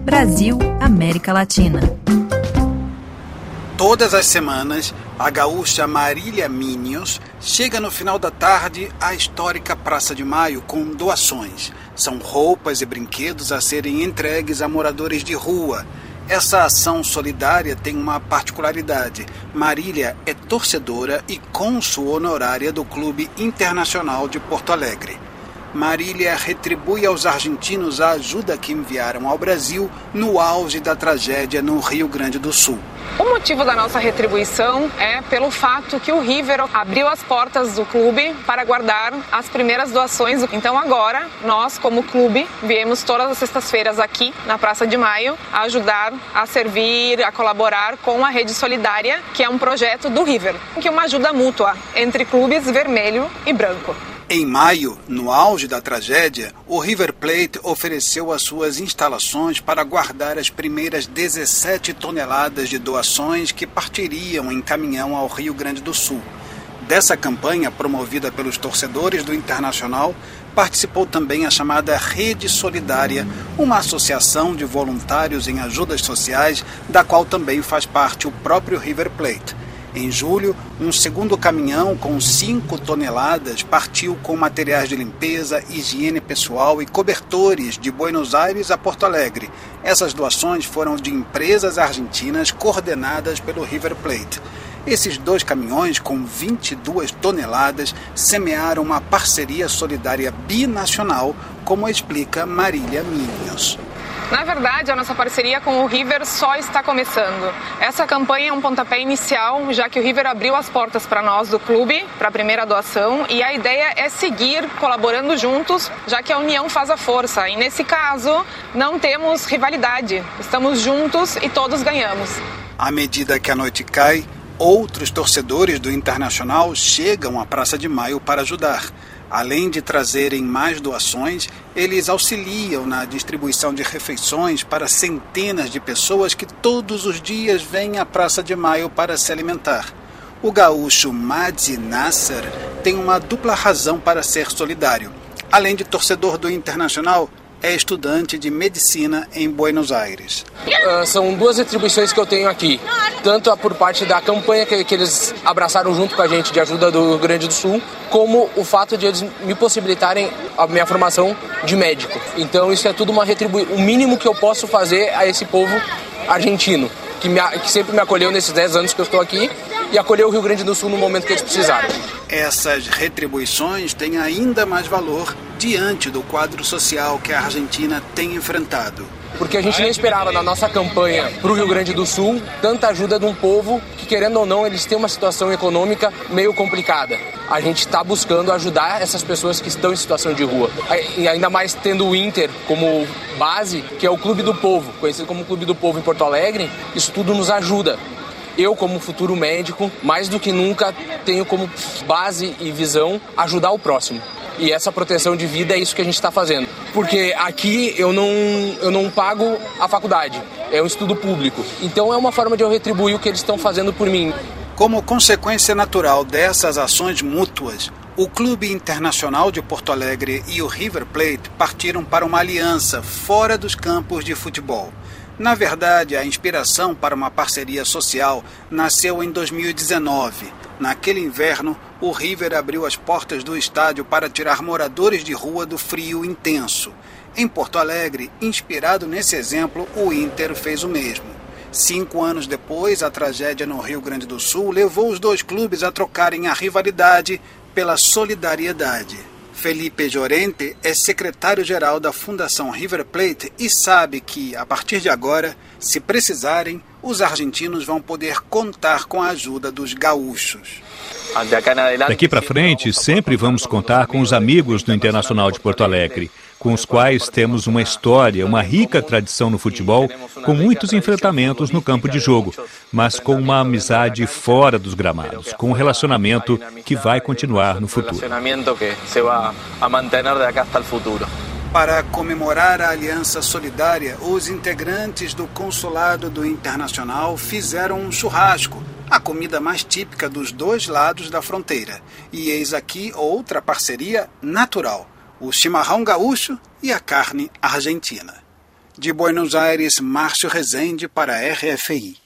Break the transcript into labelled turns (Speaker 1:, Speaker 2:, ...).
Speaker 1: Brasil, América Latina.
Speaker 2: Todas as semanas, a gaúcha Marília Minios chega no final da tarde à histórica Praça de Maio com doações. São roupas e brinquedos a serem entregues a moradores de rua. Essa ação solidária tem uma particularidade. Marília é torcedora e cônsul honorária do Clube Internacional de Porto Alegre. Marília retribui aos argentinos a ajuda que enviaram ao Brasil no auge da tragédia no Rio Grande do Sul.
Speaker 3: O motivo da nossa retribuição é pelo fato que o River abriu as portas do clube para guardar as primeiras doações. Então agora, nós como clube, viemos todas as sextas-feiras aqui na Praça de Maio a ajudar, a servir, a colaborar com a Rede Solidária, que é um projeto do River, que é uma ajuda mútua entre clubes vermelho e branco.
Speaker 2: Em maio, no auge da tragédia, o River Plate ofereceu as suas instalações para guardar as primeiras 17 toneladas de doações que partiriam em caminhão ao Rio Grande do Sul. Dessa campanha, promovida pelos torcedores do Internacional, participou também a chamada Rede Solidária, uma associação de voluntários em ajudas sociais, da qual também faz parte o próprio River Plate. Em julho, um segundo caminhão com 5 toneladas partiu com materiais de limpeza, higiene pessoal e cobertores de Buenos Aires a Porto Alegre. Essas doações foram de empresas argentinas coordenadas pelo River Plate. Esses 2 caminhões, com 22 toneladas, semearam uma parceria solidária binacional, como explica Marília Minios.
Speaker 3: Na verdade, a nossa parceria com o River só está começando. Essa campanha é um pontapé inicial, já que o River abriu as portas para nós do clube, para a primeira doação, e a ideia é seguir colaborando juntos, já que a união faz a força. E nesse caso, não temos rivalidade, estamos juntos e todos ganhamos.
Speaker 2: À medida que a noite cai, outros torcedores do Internacional chegam à Praça de Maio para ajudar. Além de trazerem mais doações, eles auxiliam na distribuição de refeições para centenas de pessoas que todos os dias vêm à Praça de Maio para se alimentar. O gaúcho Madzi Nasser tem uma dupla razão para ser solidário. Além de torcedor do Internacional, é estudante de medicina em Buenos Aires.
Speaker 4: São 2 retribuições que eu tenho aqui. Tanto por parte da campanha que eles abraçaram junto com a gente de ajuda do Rio Grande do Sul, como o fato de eles me possibilitarem a minha formação de médico. Então isso é tudo o mínimo que eu posso fazer a esse povo argentino, que sempre me acolheu nesses 10 anos que eu estou aqui e acolheu o Rio Grande do Sul no momento que eles precisaram.
Speaker 2: Essas retribuições têm ainda mais valor diante do quadro social que a Argentina tem enfrentado.
Speaker 4: Porque a gente não esperava na nossa campanha para o Rio Grande do Sul tanta ajuda de um povo que, querendo ou não, eles têm uma situação econômica meio complicada. A gente está buscando ajudar essas pessoas que estão em situação de rua. E ainda mais tendo o Inter como base, que é o Clube do Povo, conhecido como Clube do Povo em Porto Alegre, isso tudo nos ajuda. Eu, como futuro médico, mais do que nunca tenho como base e visão ajudar o próximo. E essa proteção de vida é isso que a gente está fazendo. Porque aqui eu não pago a faculdade, é um estudo público. Então é uma forma de eu retribuir o que eles estão fazendo por mim.
Speaker 2: Como consequência natural dessas ações mútuas, o Clube Internacional de Porto Alegre e o River Plate partiram para uma aliança fora dos campos de futebol. Na verdade, a inspiração para uma parceria social nasceu em 2019. Naquele inverno, o River abriu as portas do estádio para tirar moradores de rua do frio intenso. Em Porto Alegre, inspirado nesse exemplo, o Inter fez o mesmo. 5 anos depois, a tragédia no Rio Grande do Sul levou os 2 clubes a trocarem a rivalidade pela solidariedade. Felipe Llorente é secretário-geral da Fundação River Plate e sabe que, a partir de agora, se precisarem, os argentinos vão poder contar com a ajuda dos gaúchos.
Speaker 5: Daqui para frente, sempre vamos contar com os amigos do Internacional de Porto Alegre, com os quais temos uma história, uma rica tradição no futebol, com muitos enfrentamentos no campo de jogo, mas com uma amizade fora dos gramados, com um relacionamento que vai continuar no futuro.
Speaker 2: Para comemorar a Aliança Solidária, os integrantes do Consulado do Internacional fizeram um churrasco, a comida mais típica dos 2 lados da fronteira. E eis aqui outra parceria natural, o chimarrão gaúcho e a carne argentina. De Buenos Aires, Márcio Rezende para a RFI.